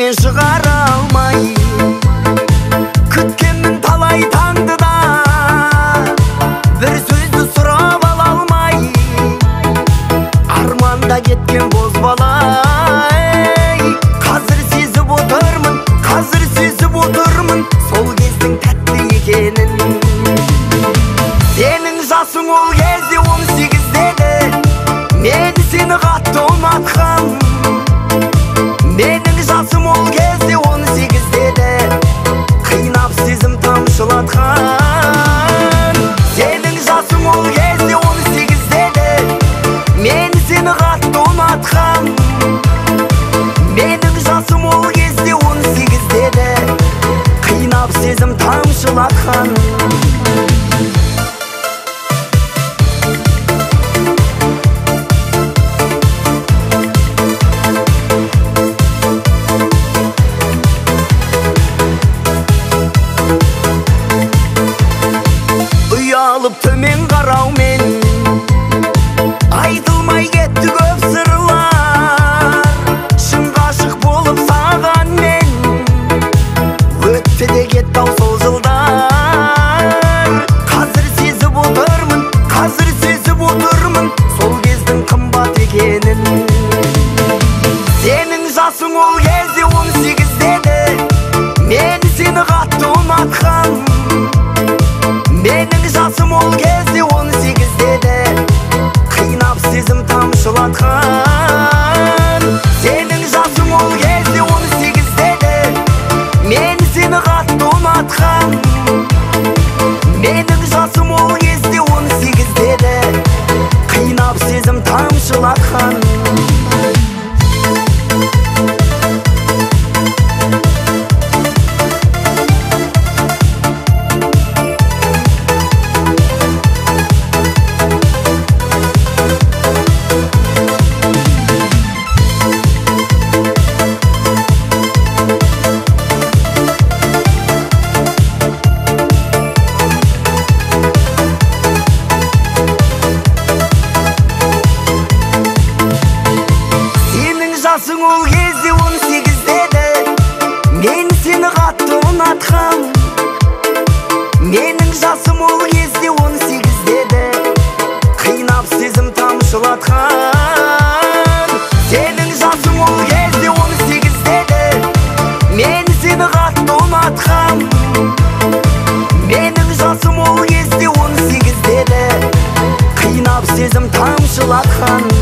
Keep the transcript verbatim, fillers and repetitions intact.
көңілімнен шығара алмай күткенмін талай таңды да бір сөзді сұрап ала алмай арманда кеткен бозбала қазір сезіп отырмын қазір сезіп отырмын сол кездің тәтті екенін сенің жасың ол кезде он сегізде еді мен сені қатты ұнатқам менің жасым ол кезде он сегізде еді қинап сезім тамшылатқан сенің жасың ол кезде он сегізде еді мен сені қатты ұнатқам менің жасым ол кезде он сегізде еді қинап сезім тамшылатқан төмен қараумен айтылмай кетті көп сырлар шын ғашық болып саған мен өтті де кетті ау сол жылдар қазір сезіп отырмын қазір сезіп отырмын сол кездің қымбат екенін сенің жасың ол кезде он сегізде еді мен сені қатты ұнатқам менің жасым ол кезде он сегізде еді қинап сезім тамшылатқан сенің жасың ол кезде он сегізде еді мен сені қатты ұнатқам менің жасым ол кезде он сегізде еді қинап сезім тамшылатқан жасың ол кезде он сегізде еді мен сені қатты ұнатқам менің жасым ол кезде он сегізде еді қинап сезім тамшылатқан сенің жасың ол кезде он сегізде еді мен сені қатты ұнатқам менің жасым ол кезде он сегізде еді қинап сезім тамшылатқан